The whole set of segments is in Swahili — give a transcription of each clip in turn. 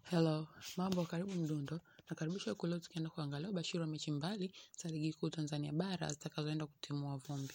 Hello, mambo karibu Mdundo, nakaribisha huku leo tukienda kuangalia ubashiri wa mechi mbali za ligi kuu Tanzania bara zitakazoenda kutimua vumbi.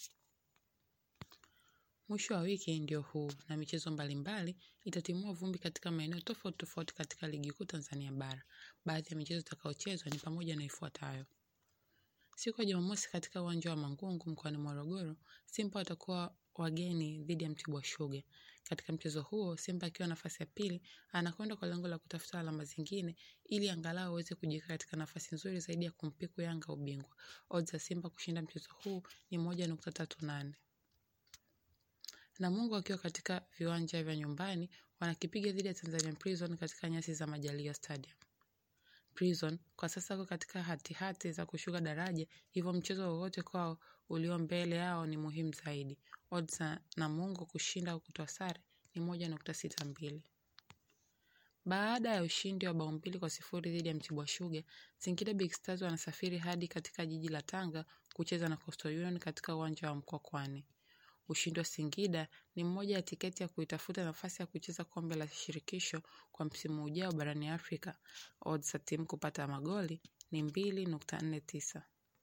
Mwisho wa wiki ndio huu na michezo mbalimbali itatimua vumbi katika maeneo tofauti tofauti katika ligi kuu Tanzania bara. Baadhi ya michezo itakayochezwa ni pamoja na ifuatayo. Siku ya Jumamosi katika uwanja wa Mangungu mkoani Morogoro, Simba watakuwa wageni dhidi ya Mtibwa Sugar. Katika mchezo huo, Simba akiwa nafasi ya pili, anakwenda kwa lengo la kutafuta alama zingine ili angalau aweze kujiweka katika nafasi nzuri zaidi ya kumpiku Yanga ubingwa. Odds za Simba kushinda mchezo huu ni 1.38. Namungo wakiwa katika viwanja vya nyumbani, wanakipiga dhidi ya Tanzania Prison katika nyasi za Majaliwa Stadium. Prison kwa sasa wako katika hati za kushuka daraja, hivyo mchezo wowote kwao ulio mbele yao ni muhimu zaidi. Odds za Namungo kushinda au kutoa sare ni 1.62. Baada ya ushindi wa bao 2-0 dhidi ya Mtibwa Sugar, Singida Big Stars wanasafiri hadi katika jiji la Tanga kucheza na Coastal Union katika uwanja wa Mkwakwani. Ushindi wa Singida ni mmoja ya tiketi ya kuitafuta nafasi ya kucheza kombe la shirikisho kwa msimu ujao barani Afrika. Odds za timu kupata magoli ni 2.49.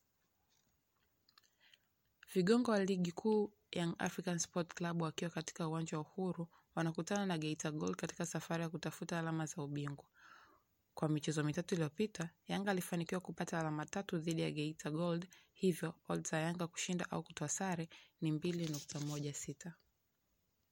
Vigongo wa ligi kuu Young African Sport Club wakiwa katika uwanja wa Uhuru wanakutana na Geita Gold katika safari ya kutafuta alama za ubingwa. Kwa michezo mitatu iliyopita, Yanga alifanikiwa kupata alama 3 dhidi ya Geita Gold, hivyo odds za Yanga kushinda au kutoa sare ni 2.16.